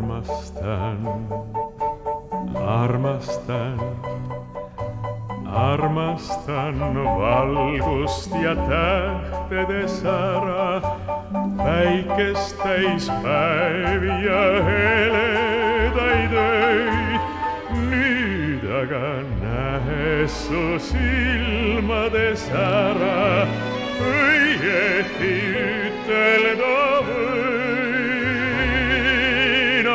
armastan, armastan, armastan valgust ja tähtede sära, päikest täis päevi ja heledaid öid. Nüüd aga nähes su silmades ära, õieti ütelda võin,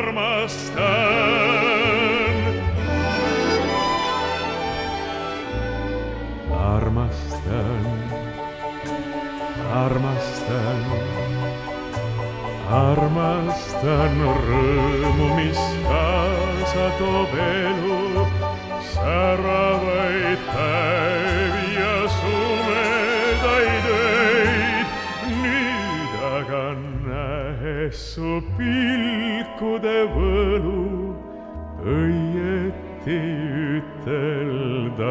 armastan. Armastan, armastan, armastan rõõmu, mis kaasa toob elu, säravaid päevi ja sumedaid öid. Nüüd aga nähes su pilkude võlu, õieti ütelda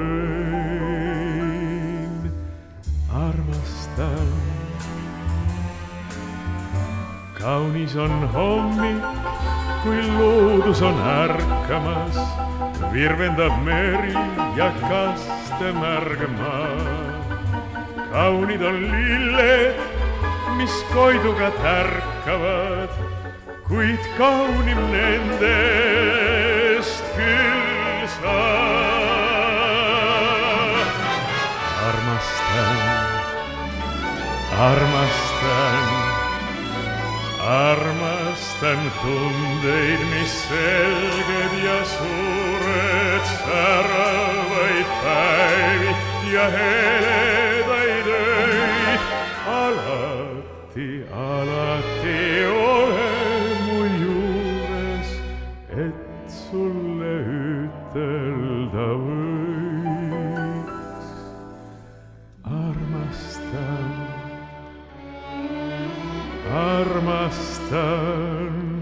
võin, armastan. Kaunis on hommik, kui loodus on ärkamas, virvendab meri ja kaste märg maa. Kaunid on lilled, mis koiduga tärkavad, kuid kaunim nendest küll sa. Armastan, armastan, armastan tundeid, mis selged ja suured, säravaid päevi ja heledaid öid. Alati, alati ole mu juures, et sulle ütelda võiks, armastan, armastan.